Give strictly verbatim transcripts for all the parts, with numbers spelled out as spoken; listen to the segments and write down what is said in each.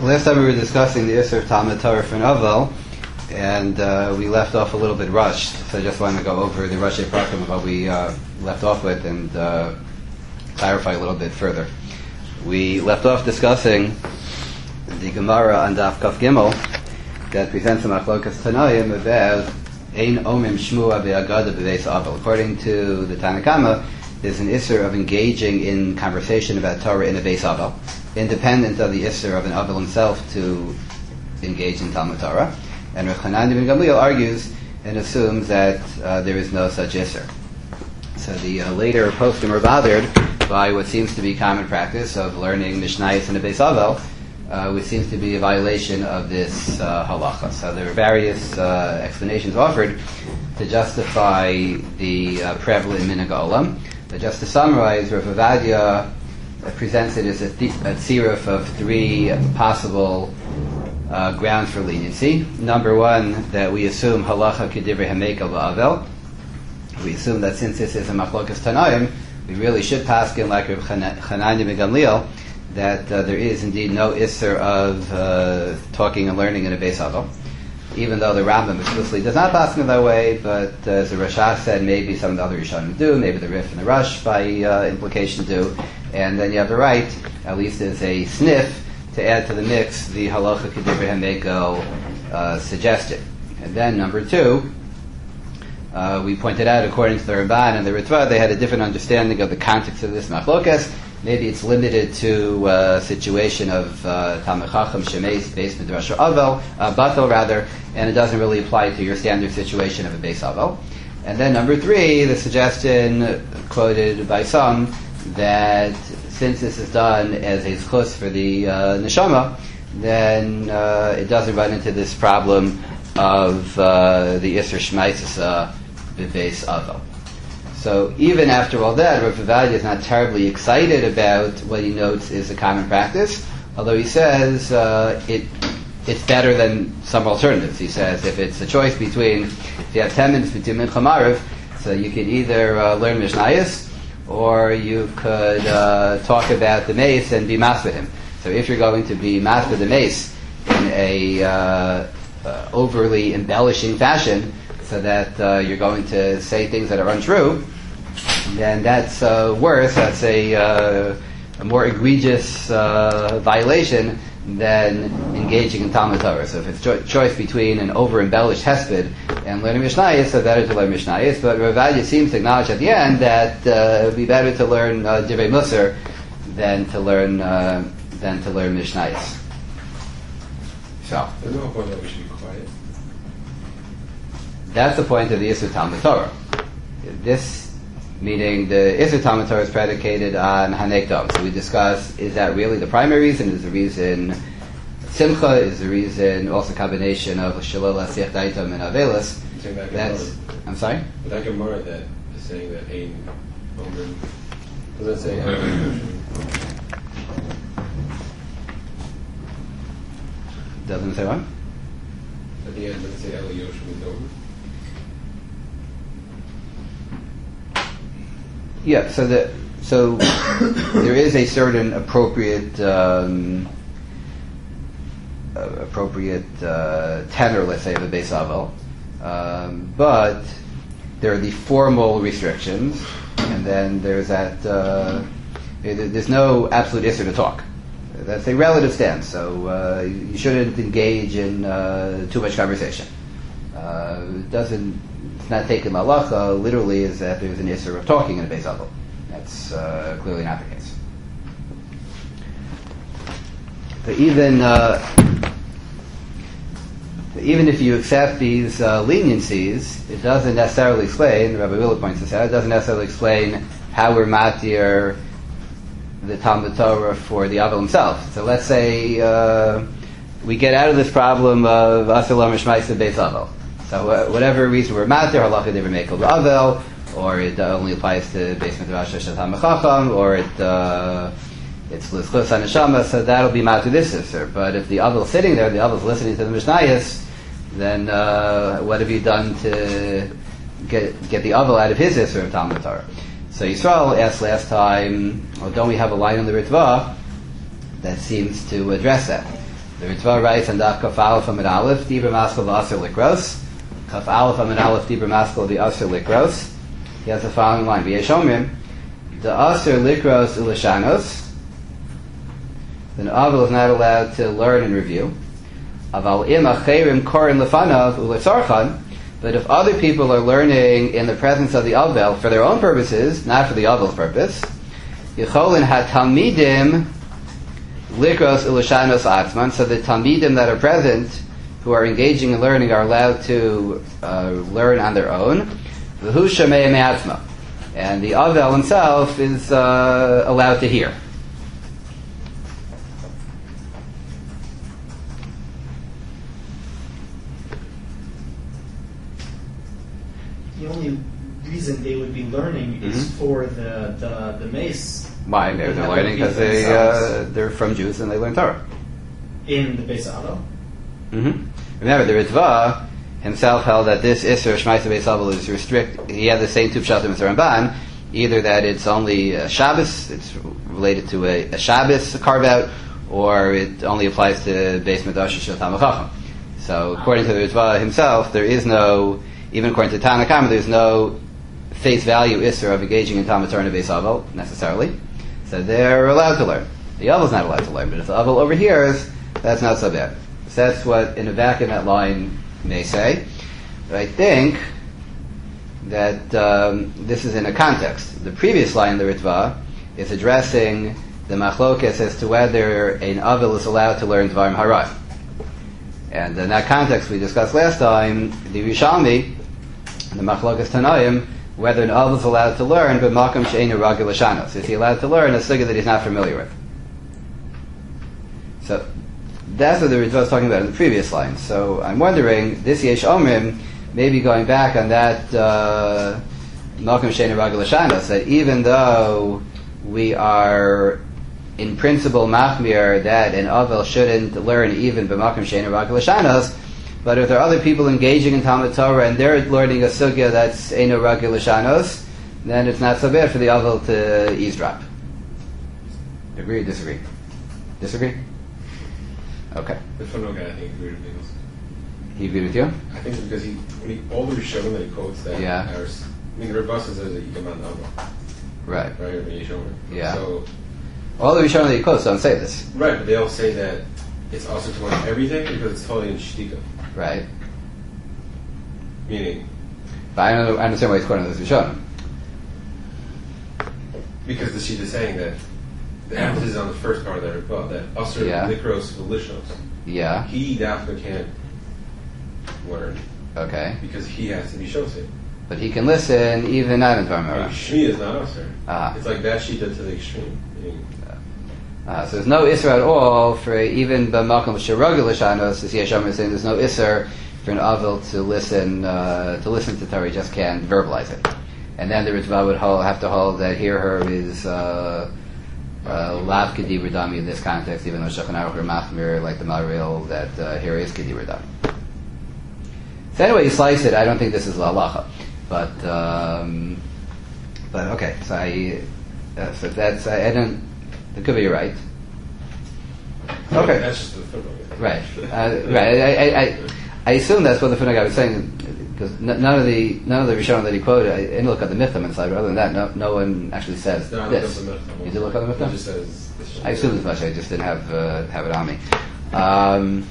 Last time we were discussing the Isser of Talmud Torah for an Avel, and uh, we left off a little bit rushed, so I just want to go over the Rashi Prakim of what we uh, left off with and uh, clarify a little bit further. We left off discussing the Gemara on Daf Kaf Gimel that presents a Machlokas Tanoim about Ein Omim Shmua Be'agada B'Beis Avel. According to the Tanna Kama, there's an Isser of engaging in conversation about Torah in a Beis Avel, independent of the Isser of an Avel himself to engage in Talmud Torah. And Rav Chanan ben Gamliel argues and assumes that uh, there is no such Isser. So the uh, later poskim are bothered by what seems to be common practice of learning Mishnayos in a Beis Avel, uh, which seems to be a violation of this uh, halacha. So there are various uh, explanations offered to justify the uh, prevalent minhag olam. But just to summarize, Rav Ovadia Uh, presents it as a, th- a tziruf of three possible uh, grounds for leniency. Number one, that we assume halacha kedivrei hamekel ba'avel. We assume that since this is a machlokas tanaim, we really should paskin like Rav Chananya ben Gamliel that uh, there is indeed no isser of uh, talking and learning in a beis avel. Even though the Rambam explicitly does not paskin that way, but uh, as the Rashach said, maybe some of the other Rishonim do, maybe the Rif and the Rush by uh, implication do. And then you have the right, at least as a sniff, to add to the mix the halacha kedivrei hamekel uh, suggestion. And then number two, uh, we pointed out, according to the Ramban and the Ritva, they had a different understanding of the context of this machlokas. Maybe it's limited to a situation of uh, Talmid Chacham Shemeis Beis Midrash or Avel, uh, Batel rather, and it doesn't really apply to your standard situation of a Beis Avel. And then number three, the suggestion quoted by some that since this is done as a zchus for the uh, neshama, then uh, it doesn't run into this problem of uh, the Isser Shmaisasa B'Beis Avel. So even after all that, Rav Ovadia is not terribly excited about what he notes is a common practice, although he says uh, it it's better than some alternatives. He says if it's a choice between, if you have ten minutes between Mincha and Mariv, so you could either uh, learn Mishnayos, or you could uh, talk about the mace and be mas with him. So if you're going to be mas with the mace in a uh, uh, overly embellishing fashion, so that uh, you're going to say things that are untrue, then that's uh, worse. That's a, uh, a more egregious uh, violation than engaging in Talmud Torah. So if it's cho- choice between an over-embellished hesped and learning Mishnayos, so better to learn Mishnayos. But Rav Ovadia seems to acknowledge at the end that uh, it would be better to learn uh, Divrei Musar than to learn uh, than to learn Mishnayos. So there's no point that we should be quiet. That's the point of the Isser Talmud Torah. This meaning the Isser Talmud Torah is predicated on Hanekdom. So we discuss, is that really the primary reason? Is the reason Simcha? Is the reason also a combination of Shalol Asiach Daitam and Avelis? That's, I'm sorry? But that Gemara that is saying that Ein Omen, does that say Ein Doesn't say what? At the end, does it say El Yoshim Dom? Yeah, so the so there is a certain appropriate um, uh, appropriate uh, tenor, let's say, of a Beis Avel, um, but there are the formal restrictions, and then there's that. Uh, there's no absolute issue to talk. That's a relative stance. So uh, you shouldn't engage in uh, too much conversation. Uh, it doesn't. It's not taken halacha literally is that there's an issur of talking in a Beis Avel. That's uh, clearly not the case. But even uh, even if you accept these uh, leniencies, it doesn't necessarily explain. Rabbi Willa points this out. It doesn't necessarily explain how we're matir the Talmud Torah for the Avel himself. So let's say uh, we get out of this problem of Asur Lo Mishmaisa Beis Avel. So uh, whatever reason we're matir, halacha divrei mekel ba'avel, or it uh, only applies to Beis Midrash Shel Talmid Chacham, or it uh, it's l'schus haneshama, so that'll be matir this isser. But if the avel is sitting there, the avel is listening to the Mishnayos, then uh, what have you done to get get the avel out of his isser of Talmud Torah? So Yisrael asked last time, well, don't we have a line on the Ritva that seems to address that? The Ritva writes on Daf Kaf Aleph Amid Aleph, Dibra Maskal v'Aser Likros. Kaf Aleph Amid Aleph, Dibra Maskal v'Aser Likros. He has the following line: V'yesh omrim, the Aser Likros u'Lashanos. Then Avel is not allowed to learn and review. Aval im acherim korin lefanav u'letzarchan. But if other people are learning in the presence of the Avel for their own purposes, not for the Avel's purpose, Yicholin haTalmidim likros u'Lashanos atzman. So the Talmidim that are present, who are engaging in learning, are allowed to uh, learn on their own. V'hu shamei me'atzma. And the Avel himself is uh, allowed to hear. The only reason they would be learning mm-hmm. is for the the, the mace. Why? They're, they're learning because they, uh, they're from Jews and they learn Torah. In the Beis Avel? Mm-hmm. Remember, the Ritva himself held that this Isser Shmaisa Beis Avel is restrict. He had the same two pshatim as the Ramban, either that it's only a Shabbos, it's related to a, a Shabbos carve out, or it only applies to Beis Midrash Shel Talmid Chacham. So, according to the Ritva himself, there is no, even according to Tanna Kama, there's no face value Isser of engaging in Talmud Torah in Beis Avel necessarily. So they're allowed to learn. The Avel's not allowed to learn, but if the Avel overhears, that's not so bad. So that's what, in a vacuum, that line may say. But I think that um, this is in a context. The previous line, the Ritva, is addressing the machlokes as to whether an Avel is allowed to learn Dvarim Hara. And in that context, we discussed last time, the Rishalmi, the machlokes Tanaim, whether an Avel is allowed to learn, but Makam She'einu Ragil Lashanos. Is he allowed to learn a sugya that he's not familiar with? So that's what the Ritva was talking about in the previous line. So I'm wondering, this Yesh Omrim, maybe going back on that Malcolm Shein Ragil Lashanos, that even though we are in principle machmir that an Avel shouldn't learn even b'Malcolm Shein Ragil Lashanos, but if there are other people engaging in Talmud Torah and they're learning a sugya that's Eino Ragil Lashanos, then it's not so bad for the Avel to eavesdrop. Agree or disagree? Disagree? Okay. The Funo guy, I think, agreed with me. He agreed with you? I think so because he, when he all the Rishonim that he quotes that, yeah. Are, I mean, the Rebbe says that you come on the Avel. Right. Right, or Yeshomim. Yeah. So, all the Rishonim that he quotes don't say this. Right, but they all say that it's also to learn everything because it's totally in Shtika. Right. Meaning? But I don't understand why he's quoting this Rishonim. Because the sheet is saying that the emphasis is on the first part of that rebuttal, that Usher yeah. Likros Velishos. Yeah. He Dafka can't learn. Okay. Because he has to be Shosei. But he can listen even not in Dvar Like, Shmi is not Usher. Ah. It's like that sheet to the extreme. Meaning, Uh, so there's no Isser at all for even b'makom sheragil l'shanos. As Yesham is saying, there's no Isser for an Avel to listen uh, to listen to Torah. He just can't verbalize it. And then the Ritva would hold, have to hold that hear her is uh, uh, lav kedi redami in this context, even though Shulchan Aruch or Machmir like the Maril that uh, here is kedi redami. So anyway, you slice it. I don't think this is la halacha, but um, but okay. So I uh, so that's I, I don't. It could be you're right. Okay. That's just the football. Right. Uh, right. I, I, I, I assume that's what the Funag guy was saying, because n- none of the none of the Rishonim that he quoted. I didn't look at the Mitham inside, but other than that, no, no one actually says No, I this. looked up the Mitham. You did look at the Mitham? It just says this. I assumed as much. I just didn't have uh, have it on me. Um,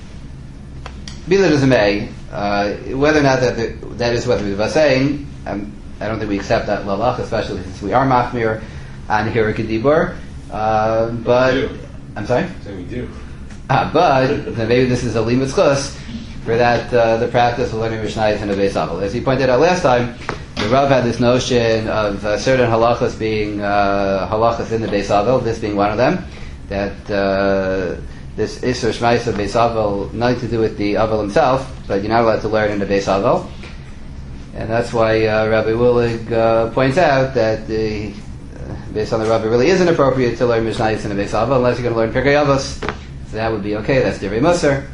be that as it may, uh, whether or not that the, that is what we were saying, um, I don't think we accept that lalach, especially since we are machmir on Hirikadibur. Uh, but I'm sorry. So we do. Ah, but then maybe this is a limit chus for that uh, the practice of learning Mishnayos in a Beis Avel. As he pointed out last time, the Rav had this notion of uh, certain halachas being uh, halachas in the Beis Avel, this being one of them. That uh, this Isur Shmais of Beis Avel, nothing to do with the Avel himself, but you're not allowed to learn in the Beis Avel. And that's why uh, Rabbi Willig uh, points out that the based on the Rabbi, really isn't appropriate to learn Mishnayos in a Beis Avel unless you're going to learn Pirkei Avos. So that would be okay. That's Divrei Musar.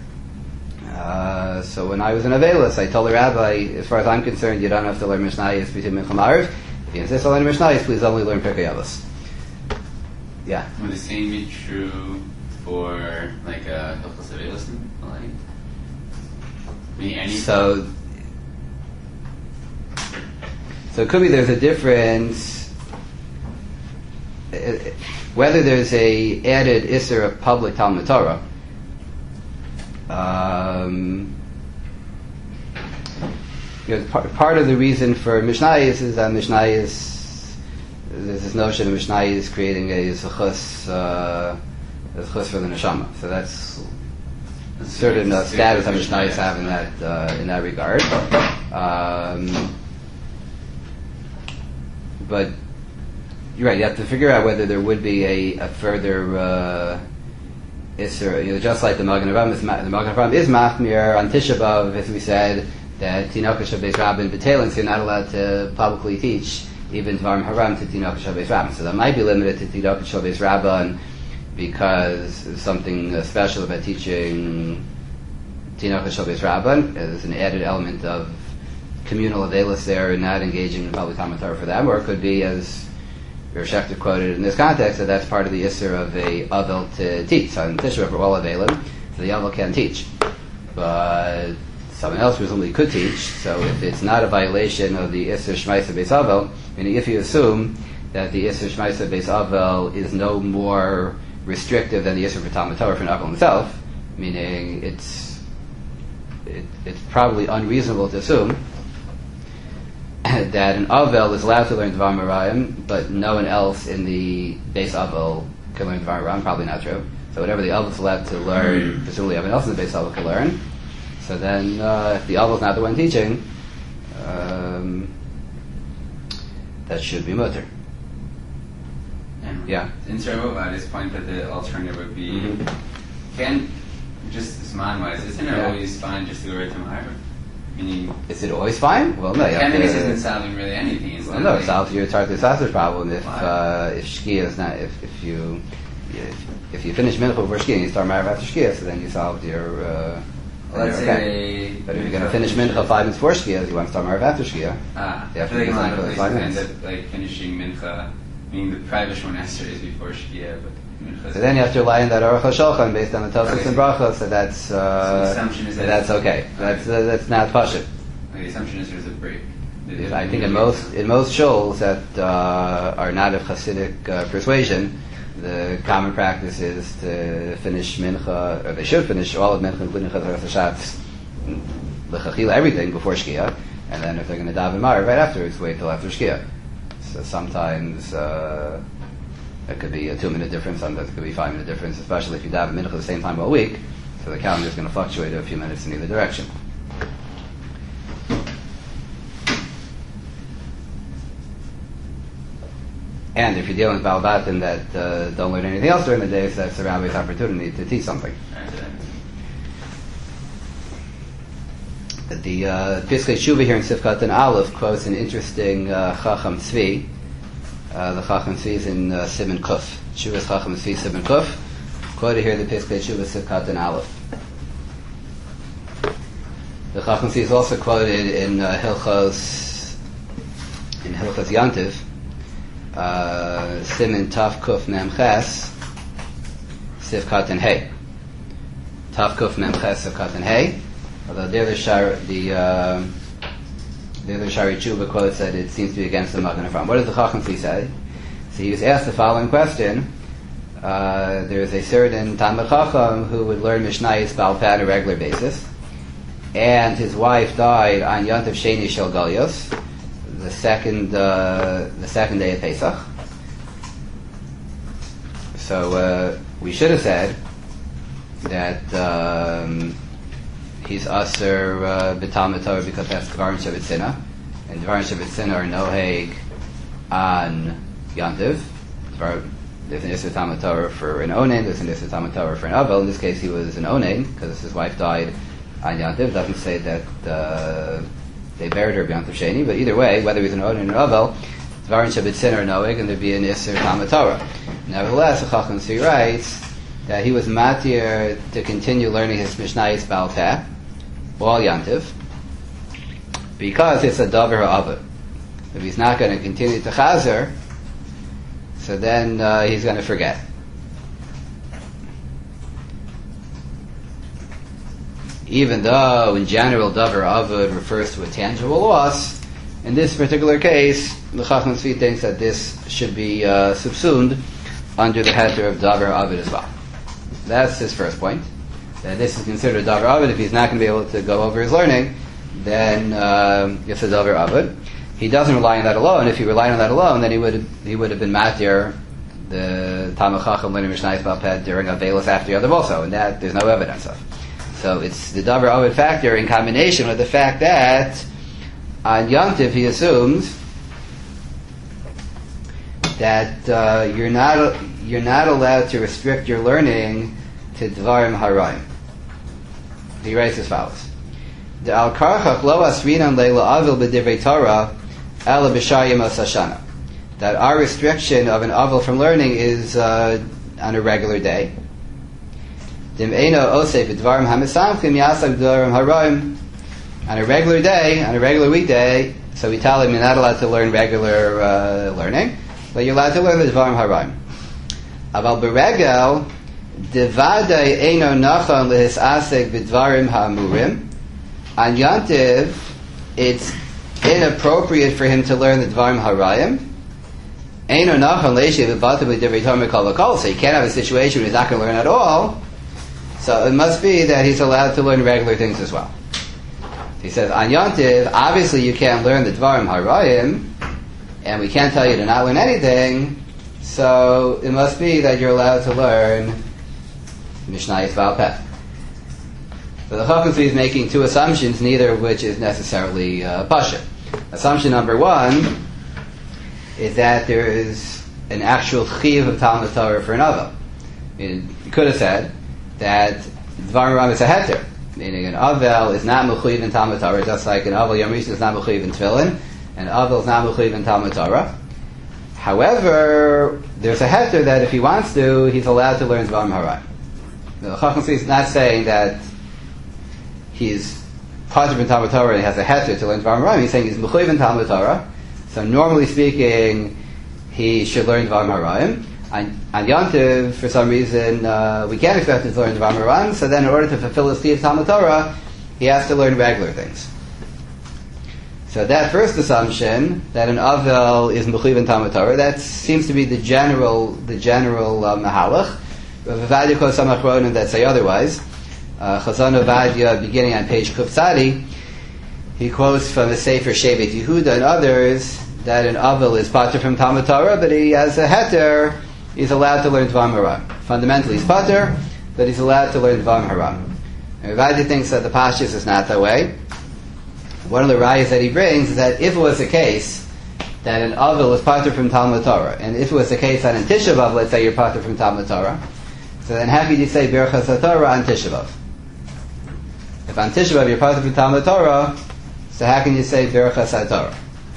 Uh, so when I was in Avelis, I told the Rabbi, as far as I'm concerned, you don't have to learn Mishnayos between Mincha Ma'ariv. If you insist on learning Mishnayos, please only learn Pirkei Avos. Yeah. Would the same be true for like a Hilchos Avelis, like meaning any. So, so it could be there's a difference uh, whether there's a added Isser of public Talmud Torah. Um, you know, part, part of the reason for Mishnayos is that Mishnayos, there's this notion of Mishnayos creating a Zechus, uh, a Zechus for the Neshama. So that's a certain uh, status that Mishnayos have in that uh, in that regard. Um, but you're right. You have to figure out whether there would be a, a further uh, Isser. You know, just like the Magen Avraham is ma- the Magen Avraham is Machmir on Tisha B'Av, as we said, that Tinoch Shabbeis Rabbin B'Telin, so you're not allowed to publicly teach even Dvarim Haram to Tinoch Shabbeis Rabbin. So that might be limited to Tinoch Shabbeis Rabbin because there's something uh, special about teaching Tinoch Shabbeis Rabbin. There's an added element of communal availus there and not engaging in public Talmud Torah for them, or it could be, as Rosh Schechter quoted in this context, that that's part of the Isser of a Avel to teach. So in Tisha B'Av, we're all Avelim, so the Avel can teach. But someone else presumably could teach, so if it's not a violation of the Isser Shmaisa Beis Avel, meaning if you assume that the Isser Shmaisa Beis Avel is no more restrictive than the Isser for Talmud Torah for an Avel himself, meaning it's it, it's probably unreasonable to assume that an Avel is allowed to learn Dvar Marayim, but no one else in the base Avel can learn Dvar Marayim. Probably not true. So whatever the Avel is allowed to learn, presumably everyone else in the base Avel can learn. So then, uh, if the Avel is not the one teaching, um, that should be mutter. And Yeah. In Sarvovad's point that the alternative would be, Mm-hmm. can, just Zman-wise, isn't it Yeah. always fine just to go right to Ma'ariv? Meaning, Is it always fine? Well, no. You have Kemenis to, isn't solving really anything. It's well, not no, like, it solves your Tartus Sasser problem if Why? uh, if Shkia is not if if you if, if you finish Mincha before Shkia and you start Ma'ariv after Shkia, so then you solved your. Uh, let's okay. say But if you're going to finish Mincha five minutes before Shkia, you want to start Ma'ariv after Shkia. Ah, You I have feel to like a lot design of for the places five end minutes. up like finishing Mincha, meaning the private Shmoneh is before Shkia, but Mincha. So then you have to rely on that Aruch HaShulchan based on the Tosfos Okay. and Brachos, so that's So uh, the assumption is so that that's it's- okay. That's uh, that's not pashut. Like, the assumption is there's a break. I think in most in most shuls that uh, are not of Hasidic uh, persuasion, the common practice is to finish mincha, or they should finish all of mincha, including Chazar Hashatz, l'chachila, everything before Shkia, and then if they're going to daven Ma'ariv right afterwards, wait till after Shkia. So sometimes uh, it could be a two-minute difference, sometimes it could be a five-minute difference, especially if you daven mincha at the same time all week. So the calendar is going to fluctuate a few minutes in either direction. And if you're dealing with Balbatim that uh, don't learn anything else during the day, so that's the rabbi's opportunity to teach something. The uh, Piskei Tshuva here in Sifkat and Aleph quotes an interesting uh, Chacham Tzvi. Uh, the Chacham Tzvi is in uh, Siman Kuf. Tshuva's Chacham Tzvi Siman Kuf. Quoted here in the Piskei Tshuva Sifkat and Aleph. The Chacham Tzvi is also quoted in uh, Hilchos in Hilchos Yantiv. Uh, Siman Taf Kuf Mem Ches Sifkat and Hey. Taf Kuf Mem Ches Sifkat and Hey. Although there the Shar, the uh, there the Shari Tshuva quotes that it seems to be against the Magen Avraham. What does the Chacham Tzvi say? So he was asked the following question. Uh, there is a certain Talmid Chacham who would learn Mishnayos Baal Peh on a regular basis, and his wife died on Yontif Sheni Shel Galios, the second uh, the second day of Pesach. So uh, we should have said that um, he's aser uh, b'Talmud Torah because that's Dvarim Shevitzina, and Dvarim Shevitzina are noheg on Yontiv. There's an Isser Talmud Torah for an Onen, there's an Isser Talmud Torah for an Avel. In this case, he was an Onen because his wife died on Yontiv. Doesn't say that uh, they buried her b'Yontiv Sheni, but either way, whether he's an Onen or Avel, Dvarim Shevitzina are noheg, and there'd be an Isser Talmud Torah. Nevertheless, the Chacham Tzvi writes that he was matir to continue learning his Mishnayos Baal Peh, all Yantiv, because it's a davar ha'avod. If he's not going to continue to chazer, so then uh, he's going to forget. even though in general davar avud refers to a tangible loss, in this particular case, the Chacham Tzvi thinks that this should be uh, subsumed under the heter of davar avud as well. That's his first point. That this is considered davar avud. If he's not going to be able to go over his learning, then um, it's a davar avud. He doesn't rely on that alone. If he relied on that alone, then he would he would have been matir the Talmud Chacham learning Mishnayos Baal Peh during Avelos after Yadav also, and that there's no evidence of. So it's the davar avud factor in combination with the fact that on Yom Tov he assumes that uh, you're not you're not allowed to restrict your learning to Dvarim Harayim. He writes as follows: The al karchach lo asrinan leila avil b'divrei Torah ela b'shayim asashana. That our restriction of an avil from learning is uh, on a regular day. Dim eino osef b'dvarim hamisamchim yasak Dvarim Harayim. On a regular day, on a regular weekday, so we tell him you're not allowed to learn regular uh, learning, but you're allowed to learn the Dvarim Harayim. Aval beregel devadei eino nachon lehisasek b'dvarim ha'amurim. On Yom Tov, it's inappropriate for him to learn the Dvarim Harayim. Eino nachon leishiv b'batav b'divrei Torah mikol v'kol. So you can't have a situation where he's not going to learn at all. So it must be that he's allowed to learn regular things as well. He says, on Yom Tov, obviously you can't learn the Dvarim Harayim, and we can't tell you to not learn anything, so it must be that you're allowed to learn Mishnayos Baal Peh. So the Chacham Tzvi is making two assumptions, neither of which is necessarily uh, Pasha. Assumption number one is that there is an actual Chiv of Talmud Torah for an Avil. You could have said that Dvarim Harayim is a heter, meaning an Avel is not Mechuyev in Talmud Torah, just like an Avel Yom Rishon is not Mechuyev in Tefillin, and Avel is not Mechuyev in Talmud Torah. However, there's a heter that if he wants to, he's allowed to learn Dvarim Harayim. The Chacham Tzvi is not saying that he's positive in Talmud Torah and he has a heter to learn Dvarim Harayim. He's saying he's Mechuyev in Talmud Torah, so normally speaking, he should learn Dvarim Harayim. On, on Yom Tov, for some reason, uh, we can't expect him to learn Dvarim Harayim, so then in order to fulfill his Chiyuv Talmud Torah, he has to learn regular things. So that first assumption, that an Avel is Mechuyev in Talmud Torah, that seems to be the general the general uh, Mahalach. Rav Ovadia quotes some Achronim that say otherwise. Uh, Chazon Ovadia, beginning on page Kuf Tzadi, he quotes from the Sefer Shevet Yehuda and others that an Avel is pater from Talmud Torah, but he has a heter. He's allowed to learn Dvarim Harayim. Fundamentally, he's pater, but he's allowed to learn Dvarim Harayim. And Ravadi thinks that the Pashtus is not that way. One of the rayas that he brings is that if it was the case that an Avel was pater from Talmud Torah, and if it was the case that in Tisha B'Av, let's say you're pater from Talmud Torah, so then how could you say Birchas HaTorah on Tisha B'Av? If on Tisha B'Av you're pater from Talmud Torah, so how can you say Birchas HaTorah?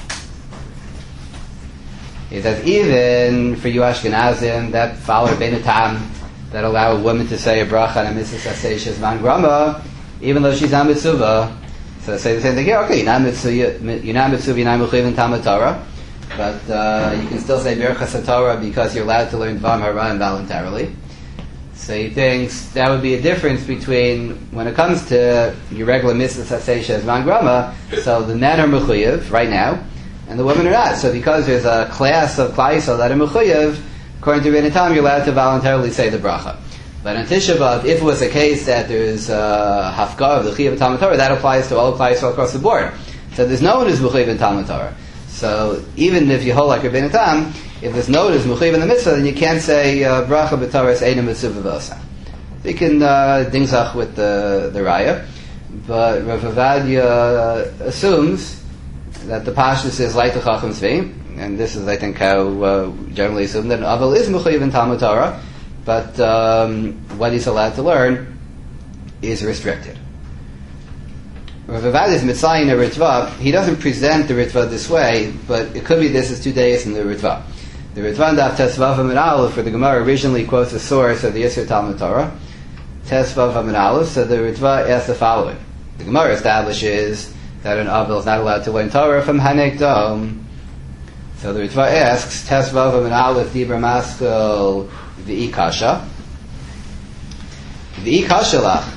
He says, even for you Ashkenazim that follow Bein Tam, that allow a woman to say a bracha on a mitzvah sasei man grama, even though she's not mitzvah, so say the same thing here. Okay, you're not mitzvah, you're not mitzvah, you're not mechuyev in Talmud Torah, but uh, you can still say Birchas HaTorah because you're allowed to learn Dvarim Harayim voluntarily. So he thinks that would be a difference between when it comes to your regular mitzvah sasei man grama. So the men are mechuyev right now, and the women are not. So because there's a class of Klal Yisrael that are mechuyev, according to Bein Tam, you're allowed to voluntarily say the bracha. But on Tisha B'Av, if it was the case that there's a hafkah of the Chiyuv of Talmud Torah, that applies to all Klal Yisrael across the board. So there's no one who's mechuyev in Talmud Torah. So even if you hold like Bein Tam, if there's no one who's mechuyev in the mitzvah, then you can't say uh, bracha b'Torah eina mitzvah v'osa. You can uh, dingzach with the the raya, but Rav Ovadia assumes that the Pashtus is like the Chacham Tzvi, and this is, I think, how uh, generally assumed that an Avel is mechuyev in Talmud Torah, but um, what he's allowed to learn is restricted. Rav Ovadia's Mitzayin a Ritva, he doesn't present the Ritva this way, but it could be this is two days in the Ritva. The Ritva in Daf Tesvav Amud Aleph, for the Gemara originally quotes the source of the Yisur Talmud Torah, Tesvav Amud Aleph, so the Ritva asks the following. The Gemara establishes that an Avel is not allowed to learn Torah from Hanek Dom. So the Ritva asks, Tesvav Amud Aleph Dibra Maskal V'i Kasha. V'i Kasha Lach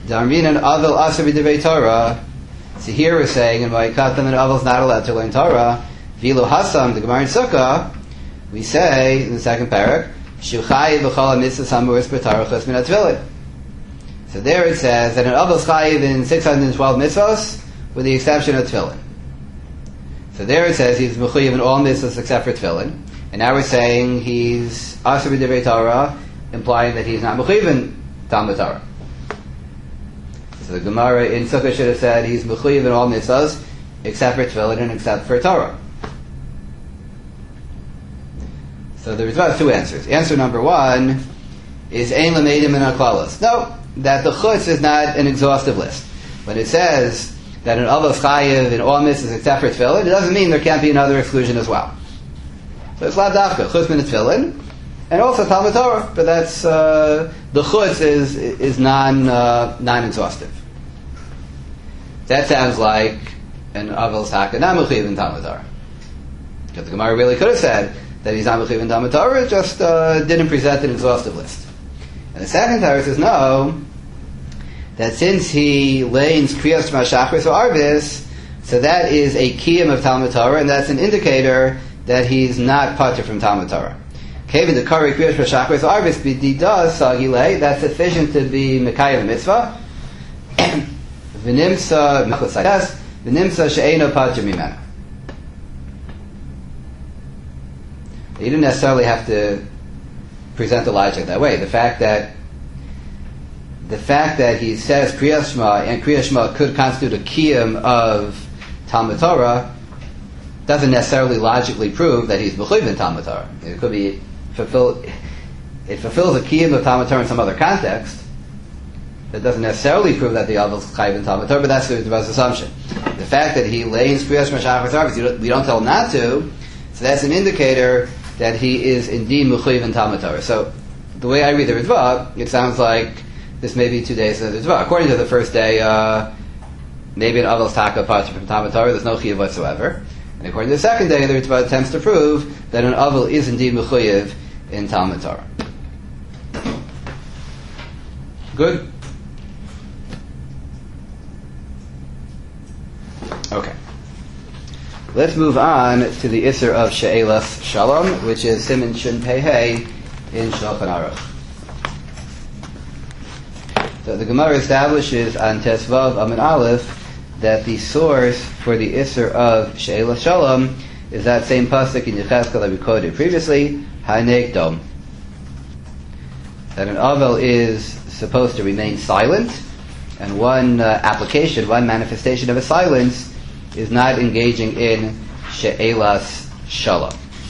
Darminan Avel Aser B'Divrei Torah. So here we're saying, in Vayikatan, that Avel's not allowed to learn Torah. Vilo Hasam, the Gemara in Sukkah, we say in the second parak, Shuchayiv B'Chol HaMitzvahs HaMuris B'Torah Chutz Min HaTefillin. So there it says that an Avel's Chayiv in six hundred twelve mitzvahs, with the exception of Tefillin. So there it says he's Mechuyev in all mitzvahs except for Tefillin. And now we're saying he's Aser B'Divrei Torah, implying that he's not Mechuyev in Talmud Torah. So the Gemara in Sukkah should have said he's Mechuyev in all mitzvahs except for Tefillin and except for Torah. So there's about two answers. Answer number one is Ein Lameidim Min HaKlalos. No, that the Chutz is not an exhaustive list. When it says that an Avos Chayiv in all mitzvahs except for Tefillin, it doesn't mean there can't be another exclusion as well. So it's Lav Dafka, Chutz Min Tefillin, and also Talmud Torah, but that's, uh, the Chutz is, is non, uh, non-exhaustive. That sounds like an Avos Haka, not Mechuyev in Talmud Torah. Because the Gemara really could have said that he's not Mechuyev in Talmud Torah, it just uh, didn't present an exhaustive list. And the second Torah says no, that since he lanes Kriyas Shema Shachris or Arvis, so that is a kiyum of Talmud Torah, and that's an indicator that he's not patur from Talmud Torah. Kevin the Kari Kriyas Shema Shachris or Arvis b'dida sagile, that's sufficient to be Mekayim mitzvah. V'nimsa mechusayas, v'nimsa she'eno patur mimena. You didn't necessarily have to present the logic that way. The fact that the fact that he says Kriyas Shema and Kriyas Shema could constitute a kiyum of Talmud Torah doesn't necessarily logically prove that he's mechuyev in Talmud Torah. It could be fulfill. It fulfills a kiyum of Talmud Torah in some other context. That doesn't necessarily prove that the Avel is chayiv in Talmud Torah, but that's the Rebbe's assumption. The fact that he lays Kriyas Shema Shachar Tzarvis, we don't tell him not to, so that's an indicator that he is indeed mechuyev in Talmud Torah. So the way I read the Ritva, it sounds like this may be two days of the Ritva. According to the first day, uh, maybe an Avel's taka patur from Talmud Torah, there's no chiyuv whatsoever. And according to the second day, the Ritva attempts to prove that an Avel is indeed mechuyev in Talmud Torah. Good? Okay. Let's move on to the Isser of She'elas Shalom, which is Siman Shin Pei Hey in Shulchan Aruch. So the Gemara establishes on Tesvav Amin Aleph that the source for the Isser of She'elas Shalom is that same pasuk in Yechezkel that we quoted previously, Hanek Dom. That an Avel is supposed to remain silent, and one uh, application, one manifestation of a silence is not engaging in She'elas Shalom.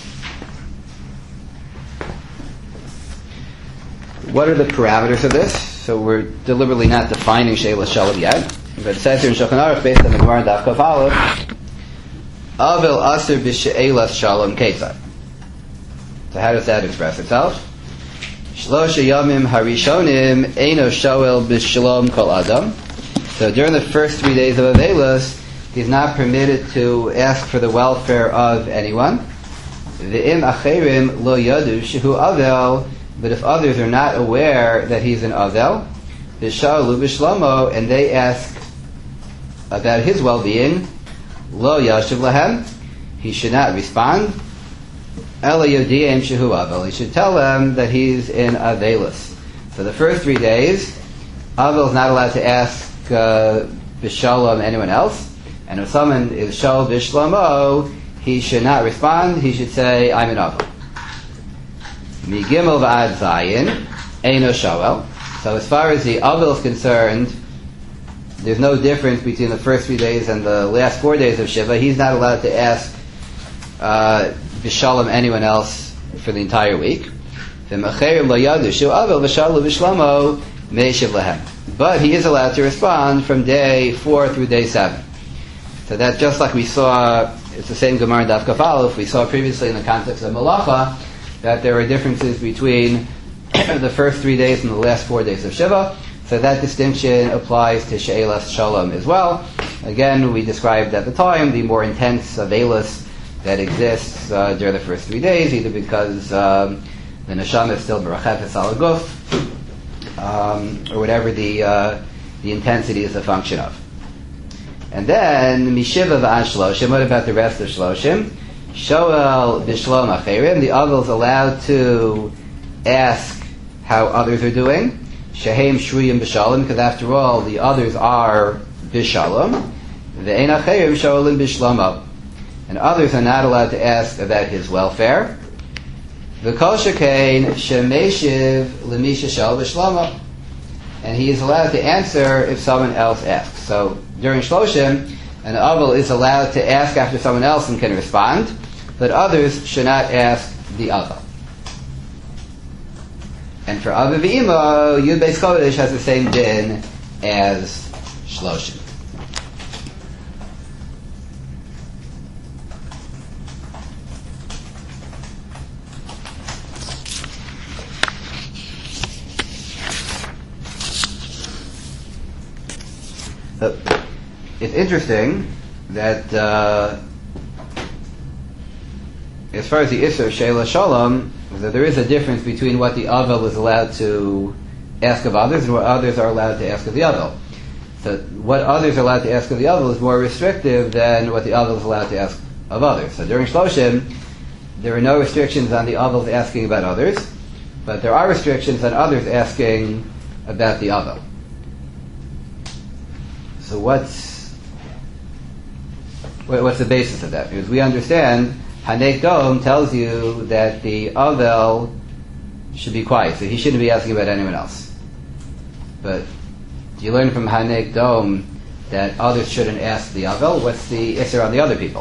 What are the parameters of this? So we're deliberately not defining She'elas Shalom yet. But it says here in Shulchan Aruch, based on the Gemara Daf Kaf Aleph, Avel Aser B'She'elas Shalom Ketzad. So how does that express itself? Shlosha Yomim Harishonim Eino Shoel B'Shalom Kol Adam. So during the first three days of Avelis, he's not permitted to ask for the welfare of anyone. V'im acherim lo yadu shehu avel, but if others are not aware that he's an avel, v'shalu b'shlomo, and they ask about his well-being, lo yashiv lahem, he should not respond. Ela yodiyim shehu avel, he should tell them that he's in avelus. For the first three days, avel is not allowed to ask uh, b'shalom anyone else. And if someone is shal b'shlomo, he should not respond. He should say, I'm an avel. Mi gimel v'ad zayin, eino shoel. So as far as the avel is concerned, there's no difference between the first three days and the last four days of Shiva. He's not allowed to ask uh, b'shalom anyone else for the entire week. But he is allowed to respond from day four through day seven. So that just like we saw, it's the same Gemara in Daf Kaf Aleph, we saw previously in the context of Malacha, that there are differences between the first three days and the last four days of Shiva. So that distinction applies to She'elas Shalom as well. Again, we described at the time the more intense Avelis that exists uh, during the first three days, either because um, the Neshama is still Berachefes al Guf, um, or whatever the uh, the intensity is a function of. And then, Mishiva v'an shloshim, what about the rest of shloshim? Shoel b'shlom acherim, the Avel is allowed to ask how others are doing. Shehem shruyim b'shalom, because after all, the others are b'shalom. Ve'en acherim shoelim b'shlomo. And others are not allowed to ask about his welfare. V'kol shekein shemeshiv l'misha shel b'shlomo. And he is allowed to answer if someone else asks. So during Shloshim, an Avel is allowed to ask after someone else and can respond, but others should not ask the Avel. And for Aviv V'Imo, Yud Beis Kodesh has the same din as Shloshim. Uh, it's interesting that uh, as far as the Isser Sheila Shalom, that there is a difference between what the Avel is allowed to ask of others and what others are allowed to ask of the Avel. So what others are allowed to ask of the Avel is more restrictive than what the Avel is allowed to ask of others. So during Shloshim, there are no restrictions on the Avels asking about others, but there are restrictions on others asking about the Avel. So what's what's the basis of that? Because we understand Hanek Dom tells you that the Avel should be quiet, so he shouldn't be asking about anyone else. But do you learn from Hanek Dom that others shouldn't ask the Avel? What's the Isser on the other people?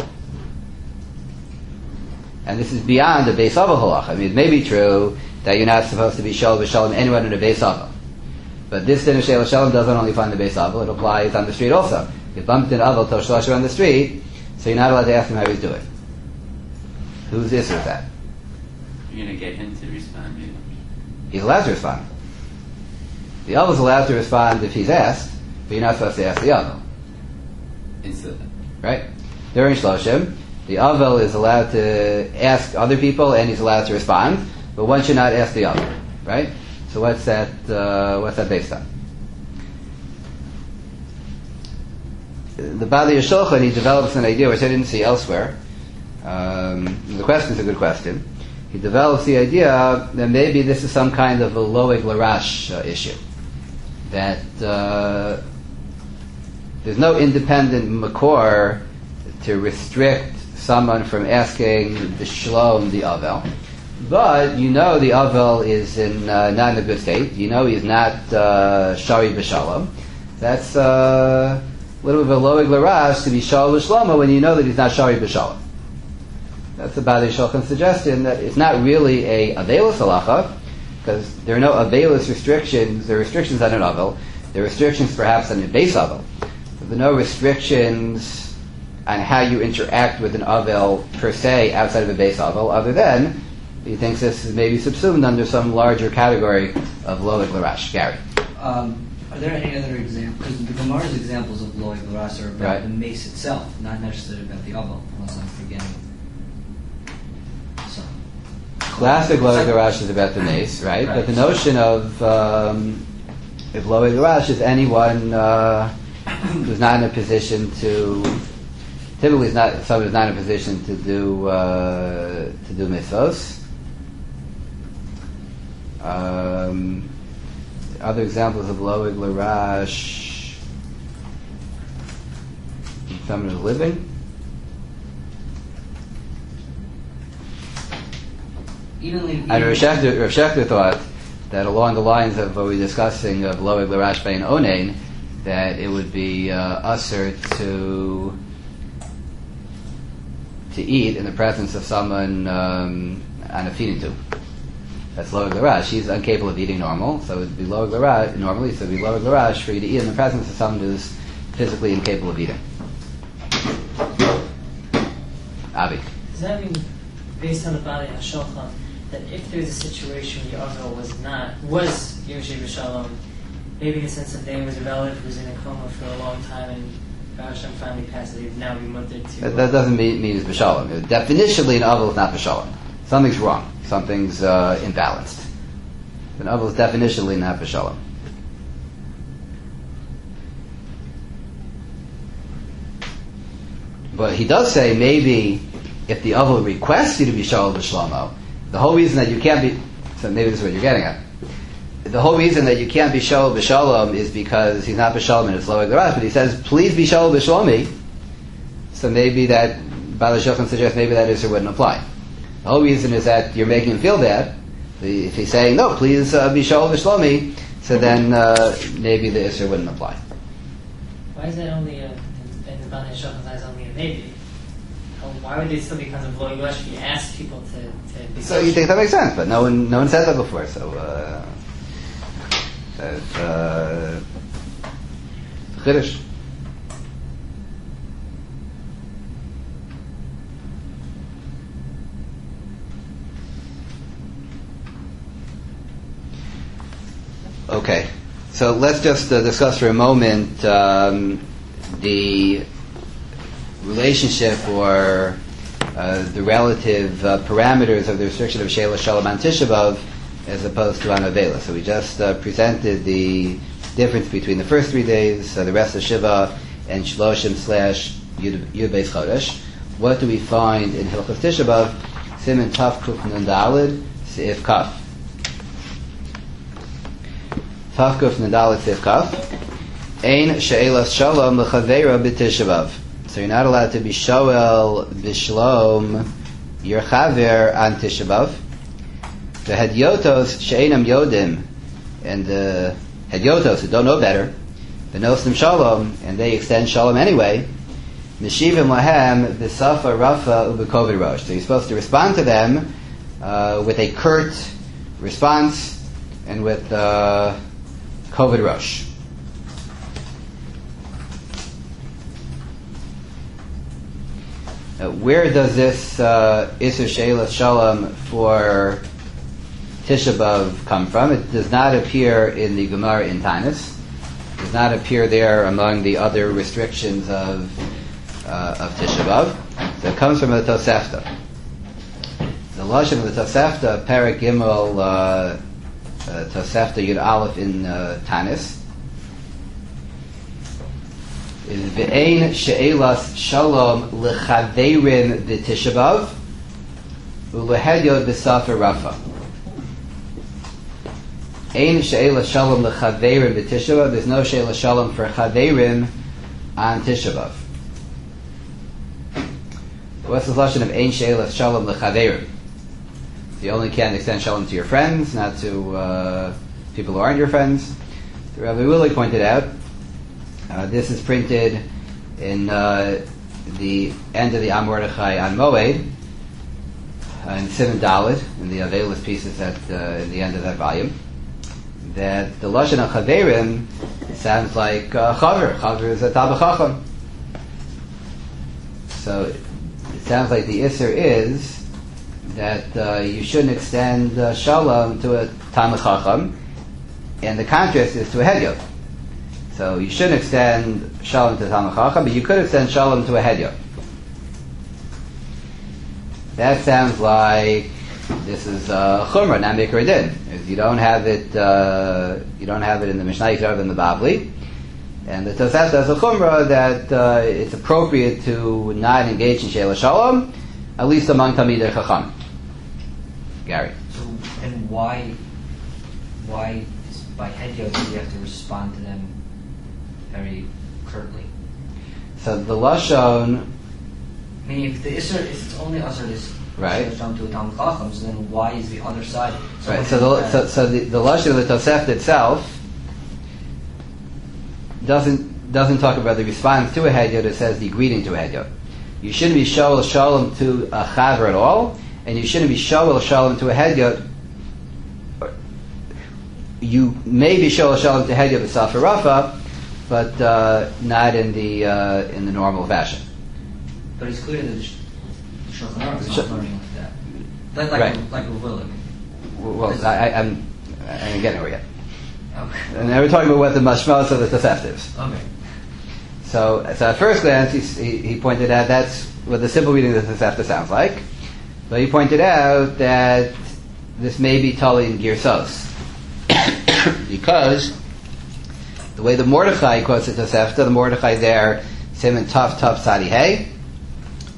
And this is beyond the Beis Avel halach. I mean, it may be true that you're not supposed to be Shol v'Shalom anyone in a Beis Avel. But this din of Sheila Shalom doesn't only apply in the Beis Avel, it applies on the street also. You bumped in Avel Tosh Shlosher on the street, so you're not allowed to ask him how he's doing. Whose Isser is that? You're going to get him to respond, maybe. He's allowed to respond. The Avel is allowed to respond if he's asked, but you're not supposed to ask the Avel. Instead. Right? During Shloshim, the Avel is allowed to ask other people and he's allowed to respond, but one should not ask the Avel. Right? So what's that? Uh, what's that based on? The Bali Yeshulchan, he develops an idea which I didn't see elsewhere. Um, the question is a good question. He develops the idea that maybe this is some kind of a loeg larash uh, issue. That uh, there's no independent makor to restrict someone from asking the shlom, the avel. But you know the Avel is in uh, not in a good state. You know he's not uh, Shari b'Shalom. That's uh, a little bit of a loeg larash to be Shal v'Shlomo when you know that he's not Shari b'Shalom. That's about the Shulchan's suggestion that it's not really a Avelus halacha, because there are no Avelus restrictions. There are restrictions on an Avel. There are restrictions perhaps on a Beis Avel. But there are no restrictions on how you interact with an Avel per se outside of a Beis Avel, other than he thinks this is maybe subsumed under some larger category of loeg larash. Gary. Um, are there any other examples? Because the Gemara's examples of loeg larash are about Right. the mace itself, not necessarily about the avel, unless I'm forgetting. So, Classic loeg larash is about the mace, right? Right. But the notion of um, if loeg larash is anyone uh, who's not in a position to, typically is not someone who's not in a position to do uh, to do mitzvos. Um, other examples of loeg larash, someone who's living. even if, And Rav Shechter, Rav Shechter thought that along the lines of what we were discussing of loeg larash bein onein, that it would be uh, usher to to eat in the presence of someone um, on a feeding tube. That's loeg larash. He's incapable of eating normal, so it would be loeg larash normally. So it would be loeg larash for you to eat in the presence of someone who's physically incapable of eating. Avi. Does that mean, based on the Bali HaShulchan, that if there's a situation where the Avel was not, was Yoshi B'Shalom, maybe in the sense that there was a relative who was in a coma for a long time and Hashem finally passed it, he'd now be mutter to... That, that doesn't mean, mean it's b'shalom. Definitionally, an avel is not b'shalom. Something's wrong. Something's uh, imbalanced. An avel is definitionally not b'shalom. But he does say maybe if the Aval requests you to be Shalom B'Shlomo, the whole reason that you can't be, so maybe this is what you're getting at. The whole reason that you can't be Shalom B'Shalom is because he's not B'Shalom and it's Loeg L'Rash, but he says, please be Shalom B'Shlomi. So maybe that, Bala Shulchan suggests maybe that issue wouldn't apply. The whole reason is that you're making him feel bad. If he's saying, no, please uh, be Shalom B'Shlomi, so then uh, maybe the issue wouldn't apply. Why is that only a, in the Bala Shulchan is only a maybe? Why would they still be kind of Loeg L'Rash if you ask people to, to be So you think that makes sense, but no one no one said that before, so uh, that's uh, Chiddush. Okay, so let's just uh, discuss for a moment um, the relationship or uh, the relative uh, parameters of the restriction of Sheila Shalom on Tisha B'Av as opposed to on Avela. So we just uh, presented the difference between the first three days, uh, the rest of Shiva, and Shloshim slash Yud Beis Chodesh. What do we find in Hilchos Tisha B'Av? Siman Tav Kuf Nun Daled Seif Kaf. Tav Kuf Nun Daled Seif Kaf. Ein She'elas Shalom L'Chaveira B'Tisha B'Av. So you're not allowed to be Shoel B'Shlom your Chaver on Tisha B'Av. The Hedyotos She'enam Yodim, and the Hedyotos who don't know better, the Nosnim Shalom, and they extend Shalom anyway. Meshivim Lahem B'Safa Rafa U'B'Kovid Rosh. So you're supposed to respond to them uh, with a curt response and with uh, Kovid Rosh. Uh, where does this uh, Isur Sheila Shalom for Tisha B'Av come from? It does not appear in the Gemara in Tanis. It does not appear there among the other restrictions of uh, of Tisha B'Av. So it comes from the Tosefta. The lashon of the Tosefta, Perek Gimel, uh, uh, Tosefta Yud Aleph in uh, Tanis, is V'ein she'elas shalom l'chaveirim v'Tisha B'Av u'lehedyot b'safer rafa. Ein she'elas shalom l'chaveirim v'Tisha B'Av. There's no she'elas shalom for chaveirim on Tisha B'Av. What's the lashon of ein she'elas shalom l'chaveirim? You only can extend shalom to your friends, not to uh, people who aren't your friends. The Rabbi Willig pointed out, uh, this is printed in uh, the end of the Am Mordechai on Moed, uh, in Siman Dalet, in the Avelis pieces at uh, in the end of that volume, that the lashon of chaverim sounds like uh, chaver. Chaver is a Talmid Chacham. So it sounds like the Isser is that uh, you shouldn't extend uh, shalom to a Talmid Chacham, and the contrast is to a Hedyot. So you shouldn't extend shalom to a Talmid Chacham, but you could extend shalom to a Hedyot. That sounds like this is uh, chumrah, not mikra din. You don't have it. Uh, you don't have it in the Mishnah. You don't have it in the Bavli. And the Tosefta has a chumrah that uh, it's appropriate to not engage in sheila shalom, at least among Talmidei Chacham. Gary. So, and why, why is by Hedyot do you have to respond to them very curtly? So the lashon, Meaning, if the Isser, if it's only Asr is right, down to a Talmid Chacham, so then why is the other side? So right. So the so, so the, the lashon of the Tosefta itself doesn't doesn't talk about the response to a Hedyot. It says the greeting to a Hedyot. You shouldn't be shoel shalom to a chaver at all, and you shouldn't be shoel shalom to a Hedyot. You may be shoel shalom to Hedyot b'Safer Rafa, but uh, not in the uh, in the normal fashion. But it's clear that the Shulchan Aruch is Sh- not learning like that. That's like Right. a, like a Willig. Well, I, I, I'm I ain't getting over yet. Okay. And now we're talking about what the mashmalos of the Tosefta is. Okay. So, so at first glance, he, he, he pointed out that's what the simple reading of the Tosefta sounds like. But he pointed out that this may be Tali in Girsos. Because the way the Mordechai quotes the Tosefta, the Mordechai there, Siman Taf Taf Sadi Hey,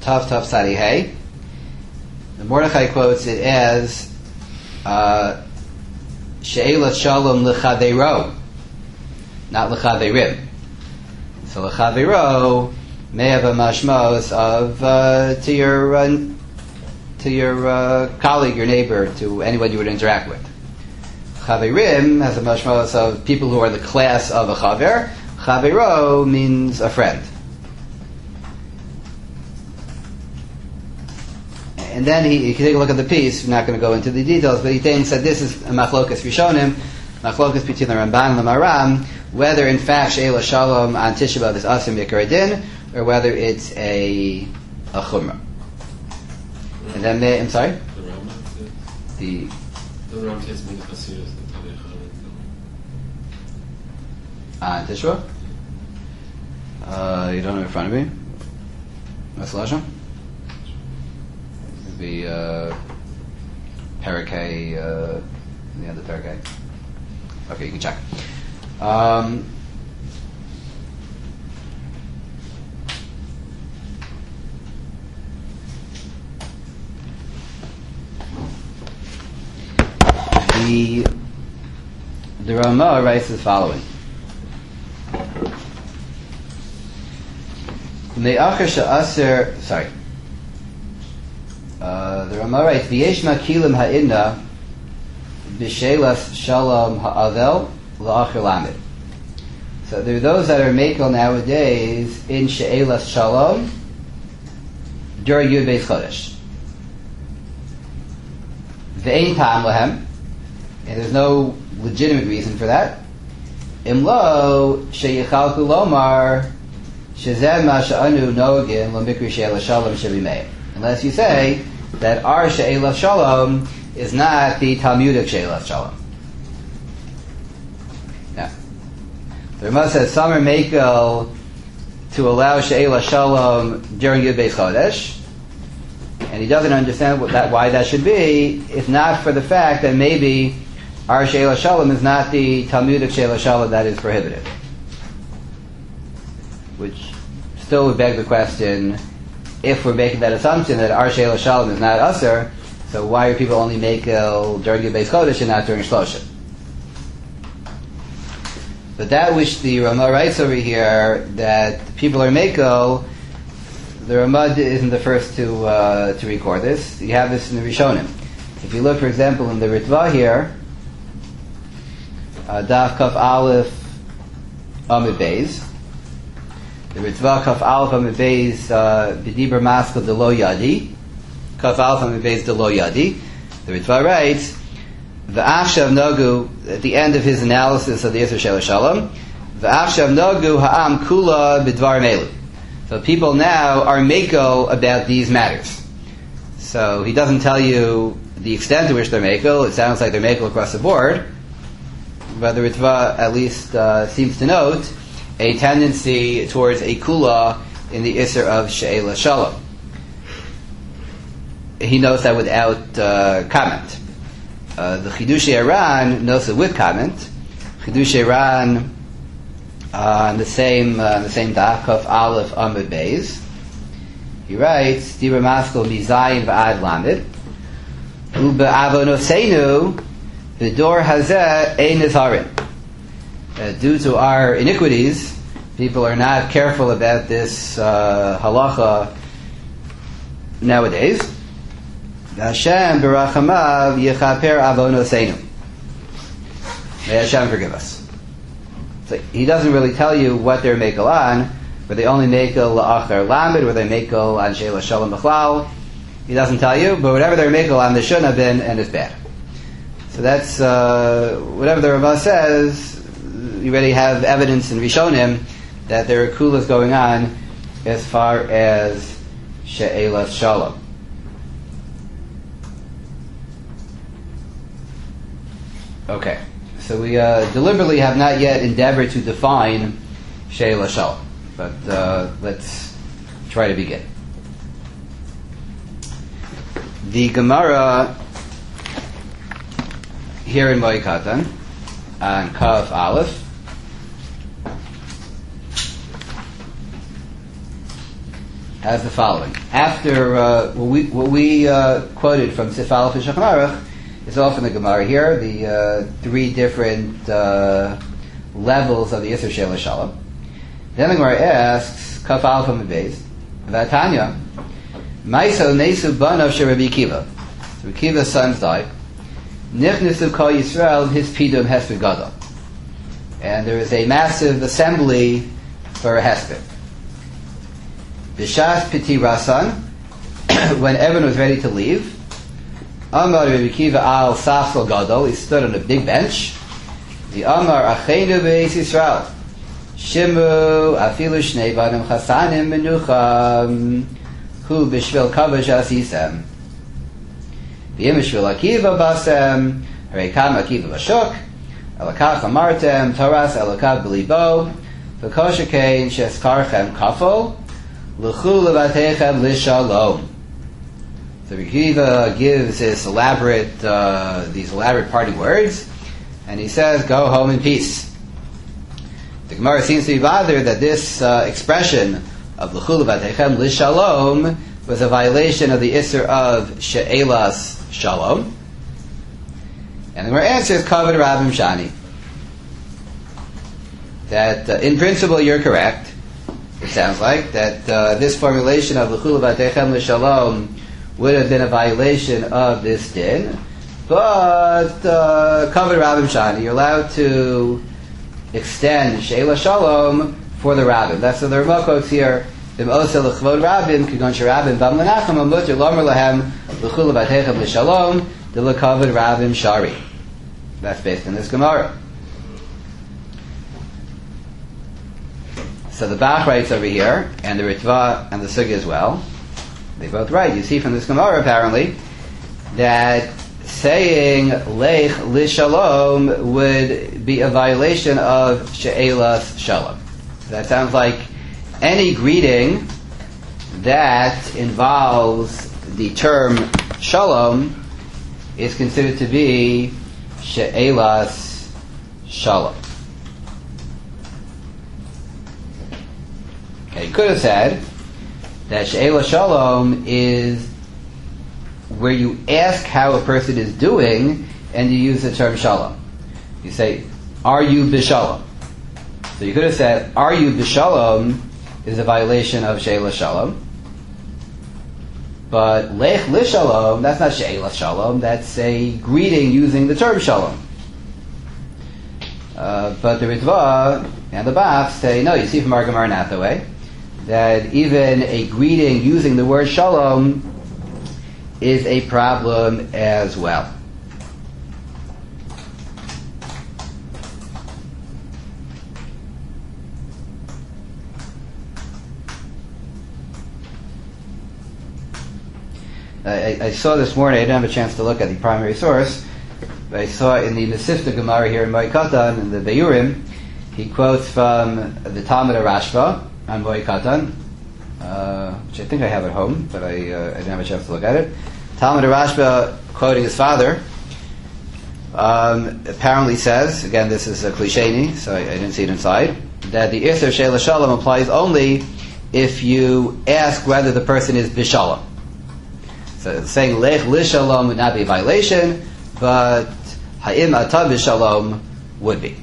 Tav Tav Sadi Hey. The Mordechai quotes it as uh, She'elas Shalom L'chaveiro, not L'chaveirim. So L'chaveiro may have a mashmos of uh, to your uh, to your uh, colleague, your neighbor, to anyone you would interact with. Chaveirim has a mashmos of people who are the class of a chaver. Chaveiro means a friend. And then he, if you take a look at the piece, we're not going to go into the details, but he thinks that this is a machlokas rishonim, machlokas between the Ramban and the Maram, whether in fact She'elas Shalom on Tisha B'Av is asim Yikar Din, or whether it's a a chumrah. And then they, I'm sorry? The Rambam says. The The Rambam says Min Chassidus and Tavei on Tisha B'Av? Uh, you don't have it in front of me? What's Lashon? It'd be uh, Parakeh, uh, the end of Parakeh. Okay, you can check. Um, the the Ramah writes the following. Me'achar she'aser, sorry. Uh, the Ramah writes, V'yesh makilim ha'inna b'she'elas shalom ha'avel la'achar lamed. So there are those that are makel nowadays in she'elas shalom during Yud Beis Chodesh. V'ein ta'am lahem, and there's no legitimate reason for that. Imlo she'yichalku lomar shezeh ma she'anu nogin l'mikri she'elas shalom shebimei. Unless you say that our she'elas shalom is not the Talmudic she'elas shalom. Now, the Ramah says some are makel to allow she'elas shalom during Yud Beis Chodesh, and he doesn't understand what that, why that should be, if not for the fact that maybe our she'elas shalom is not the Talmudic she'elas shalom that is prohibited. Which still would beg the question, if we're making that assumption that our she'elas shalom is not usher, so why are people only makel during the Beis Chodesh and not during Shloshim? But that which the Ramah writes over here, that people are makel, the Ramah isn't the first to uh, to record this. You have this in the Rishonim. If you look, for example, in the Ritva here, uh, Daf Kaf Aleph Amud Beis, the Ritva Kaf Aleph Amud Beis B'Dibur Maskal De Lo Yadi, Kaf Aleph Amud Beis De Lo Yadi. The Ritva writes, V'achshav Nagu, at the end of his analysis of the Yisur She'elas Shalom, V'achshav Nagu Ha'am Kula B'Dvar Melu. So people now are makel about these matters. So he doesn't tell you the extent to which they're makel. It sounds like they're makel across the board. But the Ritva at least uh, seems to note a tendency towards a kula in the Isser of She'elas Shalom. He knows that without uh, comment. Uh, the Chidushei Aran knows it with comment. Chidushei Aran uh, on the same uh, the same daf Kaf Aleph Amud Beis. He writes, Dibur Maskal Mizayin V'ad Lamed Ube'avonoseinu V'dor Hazeh Ein Nizharin. Due to our iniquities, people are not careful about this uh, halacha nowadays. Hashem b'rachamav yechaper avonoseinu. May Hashem forgive us. So he doesn't really tell you what they're makel on, were they only makel la'achar lamed, were they makel on she'elas shalom b'chlal. He doesn't tell you, but whatever they're makel on, they shouldn't have been, and it's bad. So that's uh, whatever the Ramah says. You already have evidence in Rishonim that there are kulas going on as far as she'elas shalom. Okay, so we uh, deliberately have not yet endeavored to define she'elas shalom, but uh, let's try to begin. The Gemara here in Moed on Kaf Aleph as the following. After uh, what we, what we uh, quoted from Sif Aleph and Shulchan Aruch is often the Gemara here, the uh, three different uh, levels of the Yisr Shel Shalom. Then the Gemara asks, Kaf Aleph and Beis, Vatanya, Maiso Nesu Banav Shel Rabbi Akiva. So Rabbi Akiva's sons died. Nichnisu Kol Yisrael, his Pidum Hesped Gadol. And there is a massive assembly for a Hesped. B'shas Piti Rasan, when Evan was ready to leave, Amar Rabbi Akiva al Safsal Gadol, he stood on a big bench. The Amar Achenu Beis Yisrael, Shimu Afilu Shnei Banim Chasanim Menucham, Hu B'shvil Kavash Asisem. V'yim Akiva Basem, Harekam Akiva Bashuk, Elakach Amartem, Taras Elakav B'libo, V'koshikein Sheskarchem Kafol, L'chu Levatechem L'shalom. So Rabbi Akiva gives this elaborate, uh, these elaborate parting words, and he says, "Go home in peace." The Gemara seems to be bothered that this uh, expression of L'chu Levatechem L'shalom was a violation of the Isser of She'elas Shalom. And the Gemara answers, Kavod Rabim Shani. That uh, in principle you're correct, it sounds like, that uh, this formulation of L'chu Levatechem L'shalom would have been a violation of this din. But Kavod Rabim Shani, you're allowed to extend She'elas Shalom for the Rabbim. That's what the Ramah quotes here. That's based on this Gemara. So the Bach writes over here, and the Ritva and the Sugya as well. They both write. You see from this Gemara apparently that saying Lech Lishalom would be a violation of She'elas Shalom. That sounds like any greeting that involves the term Shalom is considered to be She'elas Shalom. Okay, you could have said that She'elas Shalom is where you ask how a person is doing and you use the term Shalom. You say, "Are you b'Shalom?" So you could have said, "Are you b'Shalom?" is a violation of She'elas Shalom. But Lech Lishalom, that's not She'elas Shalom, that's a greeting using the term Shalom. Uh, but the Ritva and the Bach say, no, you see from our Gemara Nathaway, that even a greeting using the word Shalom is a problem as well. I, I saw this morning, I didn't have a chance to look at the primary source, but I saw in the Mesivta Gemara here in Moed in the Beyurim, he quotes from the Talmud of Rashba on Moed uh, which I think I have at home, but I, uh, I didn't have a chance to look at it. Talmud of Rashba, quoting his father, um, apparently says, again this is a Klisheni, so I, I didn't see it inside, that the Isser She'elas Shalom applies only if you ask whether the person is B'Shalom. So saying Lech Lishalom would not be a violation, but Ha'im Ata B'Shalom would be.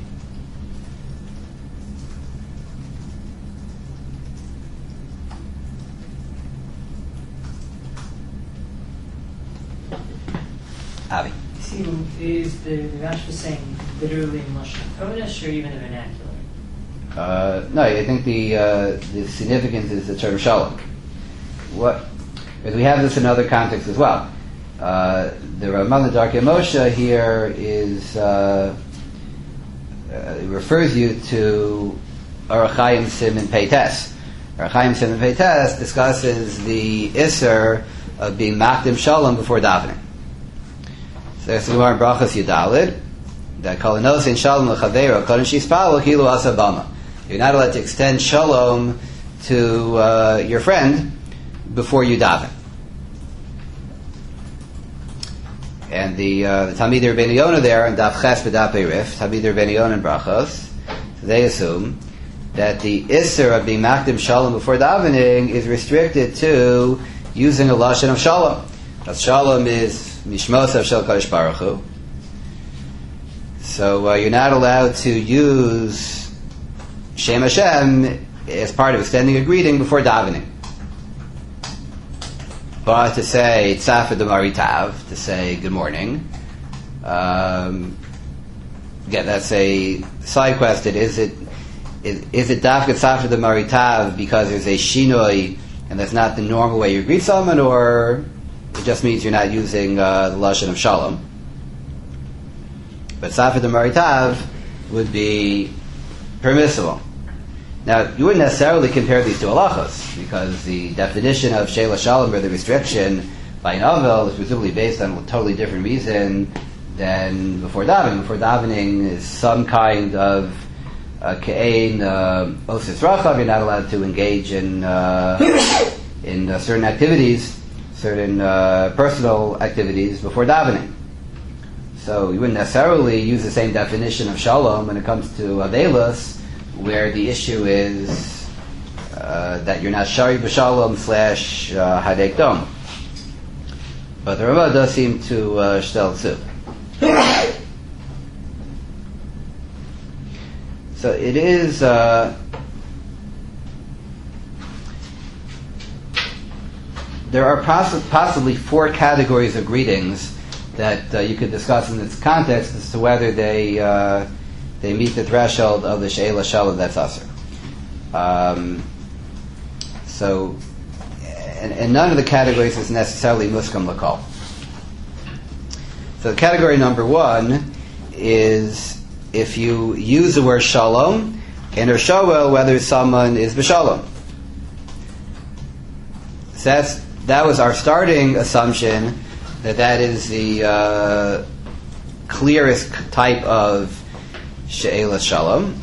Avi. See, is the Rashba saying literally Moshe Kodesh or even the vernacular? Uh, no, I think the uh, the significance is the term Shalom. What? Because we have this in other contexts as well. Uh, the Ramah Darkei Moshe here is uh, uh, it refers you to Orach Chaim Siman Peites. Orach Chaim Siman Peites discusses the Isser of being Makdim Shalom before davening. So there's the Gemara in Brachos Yudalid that Kol Inosin Shalom L'Chaveiro Kodem Shispal L'Kilu Asabama. You're not allowed to extend Shalom to uh, your friend before you daven. And the uh, the Talmidei Rabbeinu Yonah there in Daf Ches B'Daf Eirif, Talmidei Rabbeinu Yonah in Brachos, so they assume that the Isser of being Makdim Shalom before davening is restricted to using a Lashon of Shalom. Because Shalom is Mishmos of Shel Kadosh Baruch Hu. So uh, you're not allowed to use Shem Hashem as part of extending a greeting before davening. But to say Tzafed Maritav, to say good morning, um, again, that's a side question. Is it is, is it Dafka Tzafed Maritav because there's a Shinoi and that's not the normal way you greet someone, or it just means you're not using uh, the Lashon of Shalom? But Tzafed Maritav would be permissible. Now, you wouldn't necessarily compare these two halachos, because the definition of Sheila Shalom, or the restriction by an Avel, is presumably based on a totally different reason than before davening. Before davening is some kind of uh, ke'ein uh, osis rachav. You're not allowed to engage in uh, in uh, certain activities, certain uh, personal activities before davening. So you wouldn't necessarily use the same definition of Shalom when it comes to Avelos, where the issue is uh, that you're not Shari B'Shalom slash uh, Hadek Dom. But the Rambam does seem to uh, shtel too. So it is uh, there are poss- possibly four categories of greetings that uh, you could discuss in this context as to whether they uh, they meet the threshold of the Sheila Shalom that's Asr. Um, so, and, and none of the categories is necessarily Muskam L'Kol. So category number one is if you use the word Shalom and are showel whether someone is B'Shalom. So that's, that was our starting assumption, that that is the uh, clearest type of She'ela Shalom.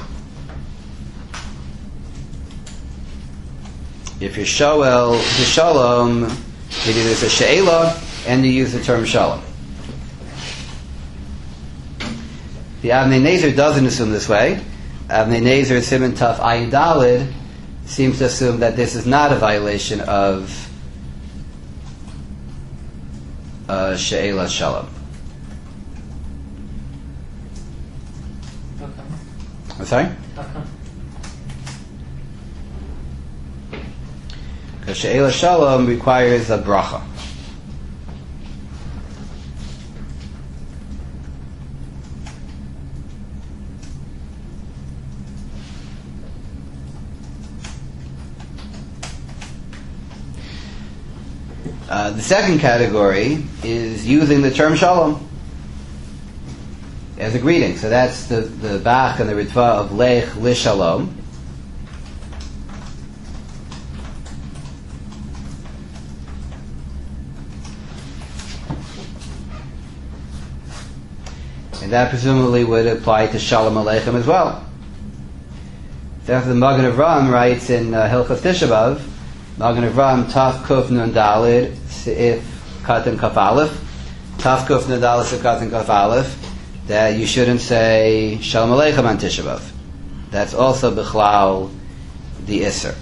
If you're Shoel to Shalom, maybe there's a She'ela and you use the term Shalom. The Avnei Nezer doesn't assume this way. Avnei Nezer, Siman Taf Ayin Dalid, seems to assume that this is not a violation of uh, She'ela Shalom. I'm sorry? How come? Because She'ela Shalom requires a bracha. Uh, the second category is using the term Shalom as a greeting. So that's the, the Bach and the Ritva of Lech Lishalom. And that presumably would apply to Shalom Aleichem as well. So after the Magen Avraham writes in uh, Hilchos Tisha B'Av, Magen Avraham Taf Kuf Nun Dalid Seif Katan Kaf Aleph, Taf Kuf Nun Dalid Seif Katan Kaf Aleph, that you shouldn't say Shalom Aleichem on Tisha B'Av. That's also Bichlal the Isser.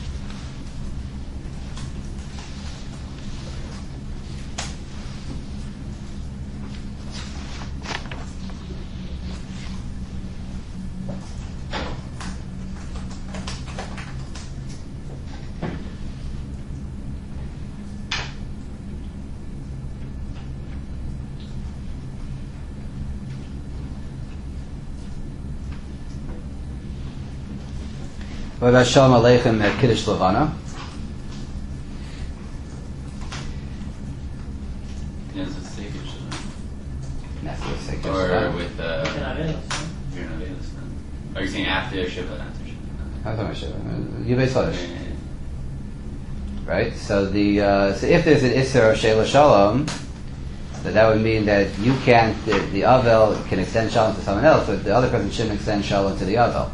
What about Shalom Aleichem at Kiddush Levana? Yeah, it's a sacred Shalom. That's what it's like. Or with uh, You're not in it. you're not in this then. Are you saying after Shabbat? After Shabbat. How's that Shabbat? Yibei Chodesh. Yeah, yeah, yeah. Right? So the uh, so if there's an Isser of Sheila Shalom, so that would mean that you can't, the, the Avel can extend Shalom to someone else, but the other person shouldn't extend Shalom to the Avel.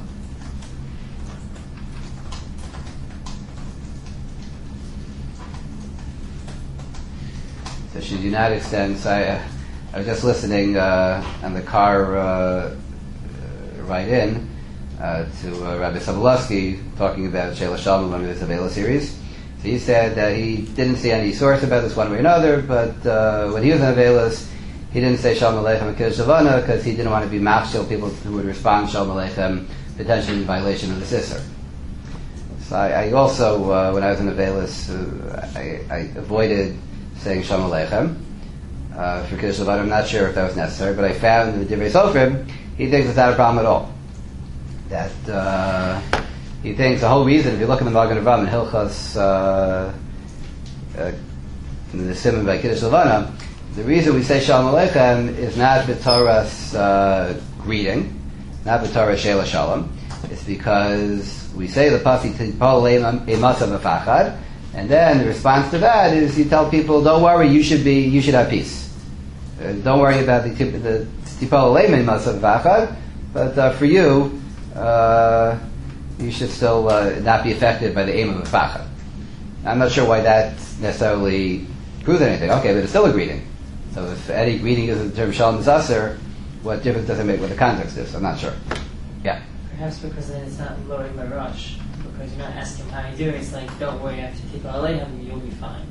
So should you not extend, so I, uh, I was just listening uh, on the car uh, uh, right in, uh, to uh, Rabbi Sobolewski talking about Sheila Shalom on his Avela series. So he said that he didn't see any source about this one way or another, but uh, when he was in Avelis, he didn't say Shalom Aleichem and Kiddush Levana because he didn't want to be mafshil people who would respond Shalom Aleichem, potentially in violation of the Sisser. So I, I also, uh, when I was in Avelis, uh, I, I avoided saying Shalom Aleichem uh, for Kiddush Levana. I'm not sure if that was necessary, but I found in the Divrei Sofrim, he thinks it's not a problem at all. That uh, he thinks the whole reason, if you look in the Magen Avraham and Hilchas, uh, uh, in the Simon by Kiddush Levana, the reason we say Shalom Aleichem is not b'Torah's uh, greeting, not b'Torah Sheila Shalom. It's because we say the pasuk Tipol Eimasa Mefachad, and then the response to that is you tell people, don't worry, you should be, you should have peace. Uh, don't worry about the the Tipol Eimasa Mefachad, but uh, for you, uh, you should still uh, not be affected by the aim of Mefachad. I'm not sure why that necessarily proves anything. Okay, but it's still a greeting. So if any greeting is in the term Shalom Zaser, what difference does it make what the context is? I'm not sure. Yeah. Perhaps because then it's not lowering my rush. Because you're not asking how you doing. It's like, don't worry, after Tipol Aleichem, you'll be fine.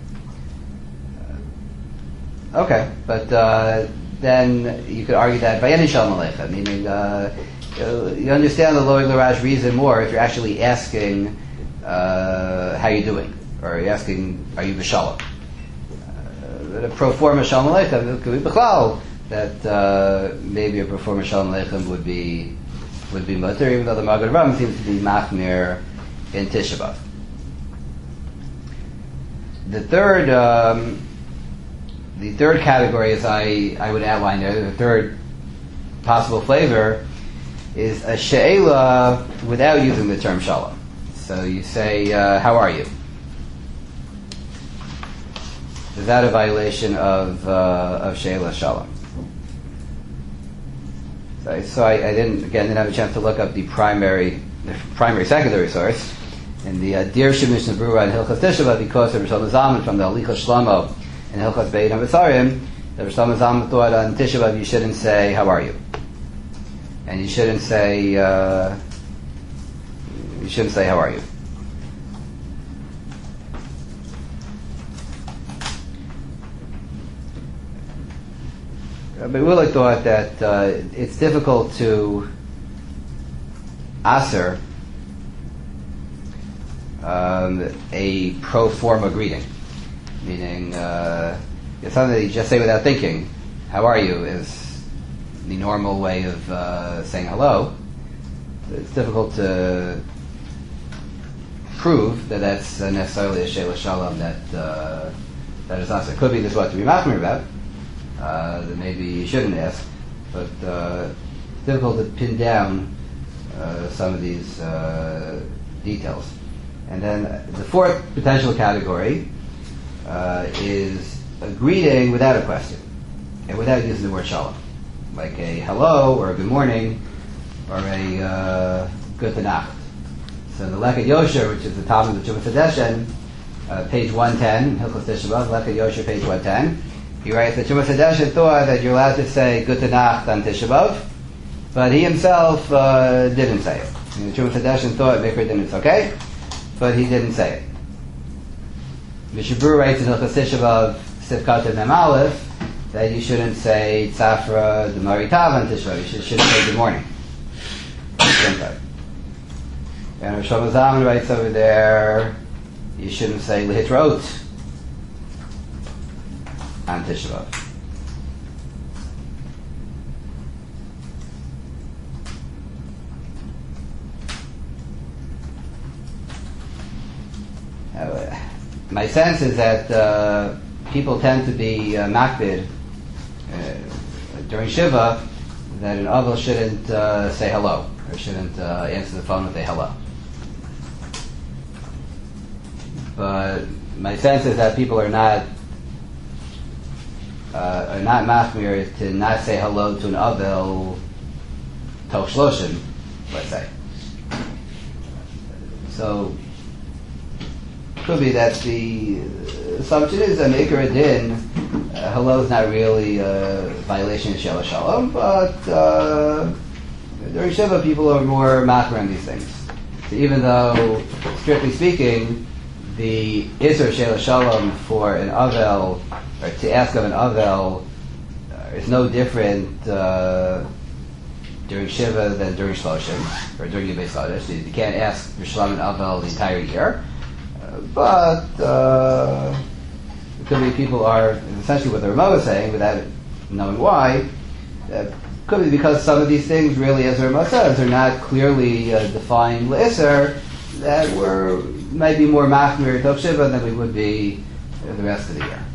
Uh, okay, but uh, then you could argue that by any Shalom Aleichem, meaning uh, you understand the lowering the rush reason more if you're actually asking uh, how you're doing, or you're asking, are you b'shalom? A pro forma Shalom Aleichem could be b'chlal, that uh, maybe a pro forma Shalom Aleichem would be would be mutter, even though the Magen Avraham seems to be machmir in Tisha B'Av. The third um, the third category, as I, I would outline there, the third possible flavor is a she'ela without using the term Shalom. So you say, uh, how are you? Is that a violation of uh, of Sheila Shalom? So, so I, I didn't again didn't have a chance to look up the primary the primary secondary source in the uh, Dir Shemish Nebrura and Hilchas Tisha B'Av because of Rishon Zalman from the Alichas Shlomo and Hilchas Beit HaMetzarim. The Rishon Zalman thought on Tisha B'Av you shouldn't say how are you, and you shouldn't say uh, you shouldn't say how are you. But Willig thought that uh, it's difficult to aser um, a pro forma greeting, meaning uh, it's something that you just say without thinking. How are you is the normal way of uh, saying hello. It's difficult to prove that that's uh, necessarily a Sheila Shalom that uh, that is aser. It could be this what to be machmir about. Uh, that maybe you shouldn't ask, but uh, difficult to pin down uh, some of these uh, details. And then the fourth potential category uh, is a greeting without a question and without using the word shalom, like a hello or a good morning or a uh, good nacht. So the Lekut Yosher, which is the Talmud of Chuvas Hadeshen, uh, page one ten, Hilchos Tisha B'Av, Lekut Yosher, page one ten. He writes that Chuvas Hadeshen thought that you're allowed to say Good Nacht on Tisha B'Av, but he himself uh, didn't say it. And Chuvas Hadeshen thought Mikra didn't, it's okay, but he didn't say it. Mishabur writes in Hilchos Tisha B'Av, Sivkat Mem Aleph, that you shouldn't say Tzafra D'Mari Tav on Tisha B'Av. You should, shouldn't say Good Morning. And Rosh Hashanah writes over there, you shouldn't say Lehitraot on Tisha B'Av. Uh, my sense is that uh, people tend to be uh, makbid uh, during Shiva that an Avel shouldn't uh, say hello or shouldn't uh, answer the phone with a hello. But my sense is that people are not uh, are not machmir to not say hello to an Avel Toch Shloshim, let's say. So could be that the assumption is that Maker Adin, uh, hello is not really a violation of Sheila Shalom, but uh, During Shiva, people are more machmer on these things. So even though, strictly speaking, the Isser Shela Shalom for an Avel, or to ask of an Avel, uh, is no different uh, during Shiva than during Shloshim, or during Yibei Chodesh. You, you can't ask for Shalom and Avel the entire year. Uh, but uh, it could be people are, essentially what the Ramah was saying, without knowing why, uh, could be because some of these things really, as the Ramah says, are not clearly uh, defined l'Isser, that were might be more machmir Tov Shiva than we would be uh, the rest of the year.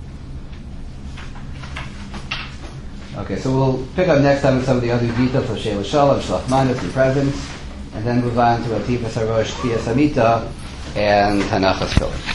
Okay, so we'll pick up next time with some of the other details of Shela Shalom, Shlach Manos, and presence, and then move on to Atifas HaRosh, Tiyas Amita, and Hanachas Kodesh.